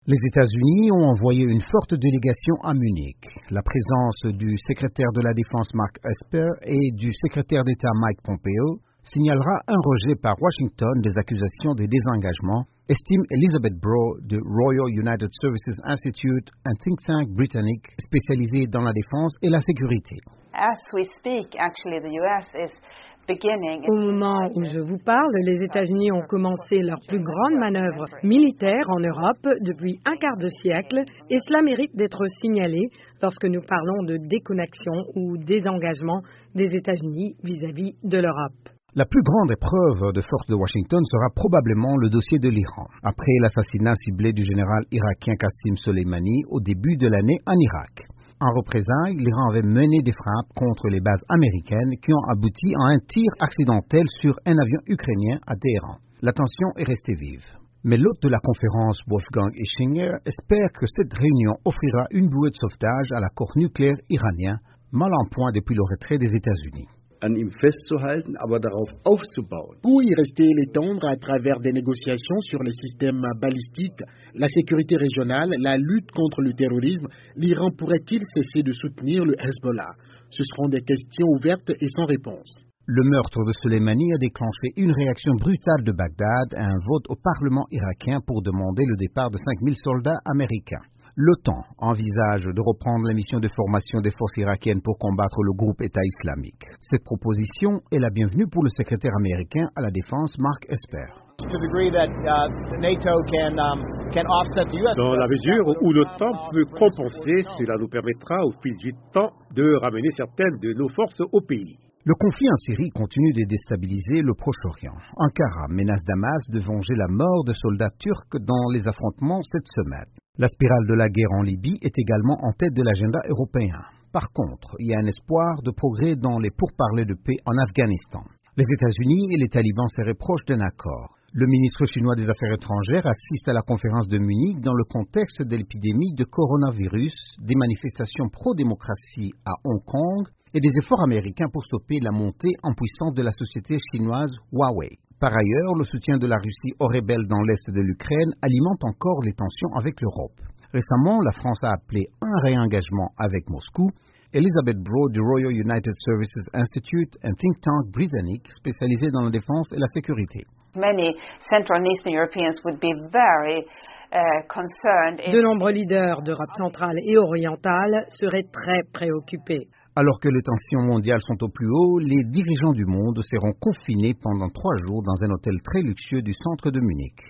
Les États-Unis ont envoyé une forte délégation à Munich. La présence du secrétaire de la Défense Mark Esper et du secrétaire d'État Mike Pompeo signalera un rejet par Washington des accusations de désengagement, estime Elizabeth Brough du Royal United Services Institute, un think tank britannique spécialisé dans la défense et la sécurité. As we speak, actually, the US is beginning. Au moment où je vous parle, les États-Unis ont commencé leur plus grande manœuvre militaire en Europe depuis un quart de siècle et cela mérite d'être signalé lorsque nous parlons de déconnexion ou désengagement des États-Unis vis-à-vis de l'Europe. La plus grande épreuve de force de Washington sera probablement le dossier de l'Iran, après l'assassinat ciblé du général irakien Qasem Soleimani au début de l'année en Irak. En représailles, l'Iran avait mené des frappes contre les bases américaines qui ont abouti à un tir accidentel sur un avion ukrainien à Téhéran. La tension est restée vive. Mais l'hôte de la conférence, Wolfgang Ischinger, espère que cette réunion offrira une bouée de sauvetage à l'accord nucléaire iranien, mal en point depuis le retrait des États-Unis. An ihm festzuhalten, aber darauf aufzubauen. Pour y rester et l'étendre à travers des négociations sur les systèmes balistiques, la sécurité régionale, la lutte contre le terrorisme, l'Iran pourrait-il cesser de soutenir le Hezbollah? Ce seront des questions ouvertes et sans réponse. Le meurtre de Soleimani a déclenché une réaction brutale de Bagdad à un vote au Parlement irakien pour demander le départ de 5000 soldats américains. L'OTAN envisage de reprendre la mission de formation des forces irakiennes pour combattre le groupe État islamique. Cette proposition est la bienvenue pour le secrétaire américain à la défense Mark Esper. Dans la mesure où l'OTAN peut compenser, cela nous permettra au fil du temps de ramener certaines de nos forces au pays. Le conflit en Syrie continue de déstabiliser le Proche-Orient. Ankara menace Damas de venger la mort de soldats turcs dans les affrontements cette semaine. La spirale de la guerre en Libye est également en tête de l'agenda européen. Par contre, il y a un espoir de progrès dans les pourparlers de paix en Afghanistan. Les États-Unis et les talibans seraient proches d'un accord. Le ministre chinois des Affaires étrangères assiste à la conférence de Munich dans le contexte de l'épidémie de coronavirus, des manifestations pro-démocratie à Hong Kong et des efforts américains pour stopper la montée en puissance de la société chinoise Huawei. Par ailleurs, le soutien de la Russie aux rebelles dans l'est de l'Ukraine alimente encore les tensions avec l'Europe. Récemment, la France a appelé un réengagement avec Moscou. Elizabeth Brough du Royal United Services Institute, un think tank britannique spécialisé dans la défense et la sécurité. Many Central and Eastern Europeans would be very concerned. De nombreux leaders d'Europe centrale et orientale seraient très préoccupés. Alors que les tensions mondiales sont au plus haut, les dirigeants du monde seront confinés pendant 3 jours dans un hôtel très luxueux du centre de Munich.